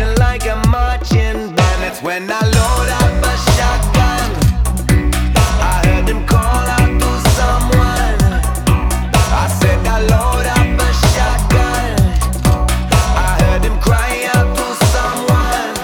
dancing like a marching band. It's when I load up a shotgun. I heard him call out to someone. I said I load up a shotgun. I heard him cry out to someone.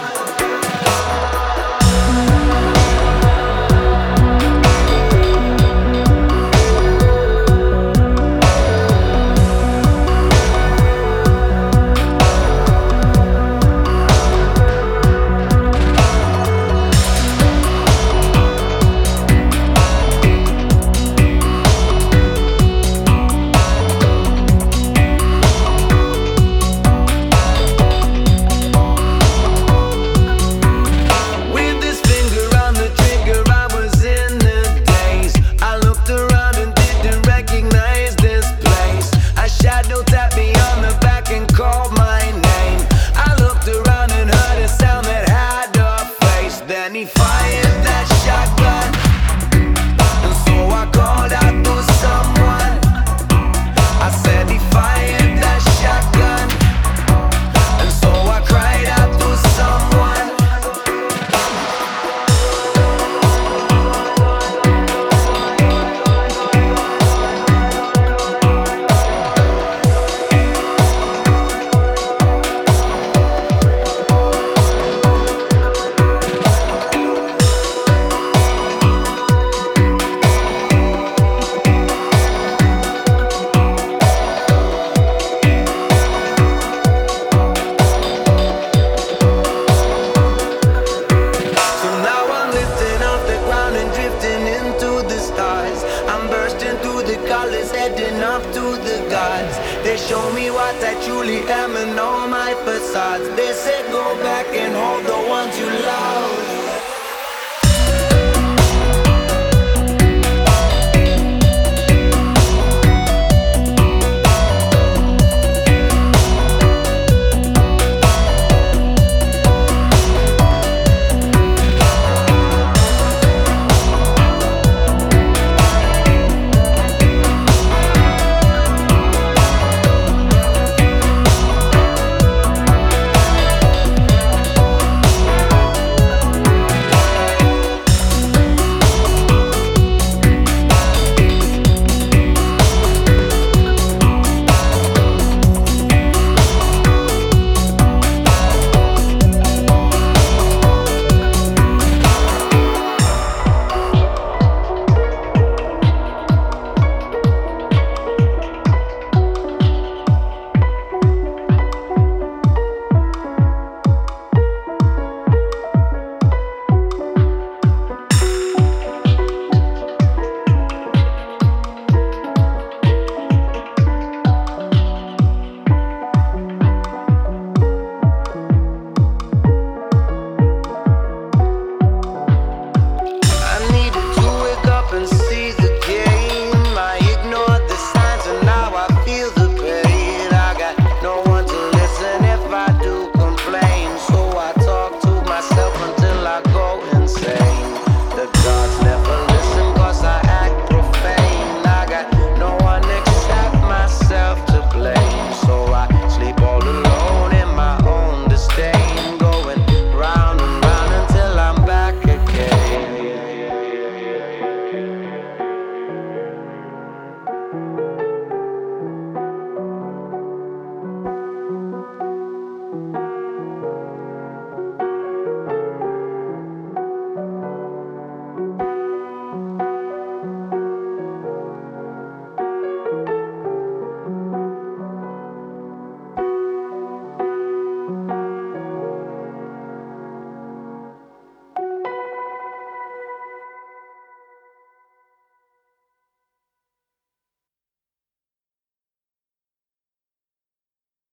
He fired that shotgun, and so I called out to someone. I said he fired that shotgun, and so I cried out to someone. Heading up to the gods. They show me what I truly am and know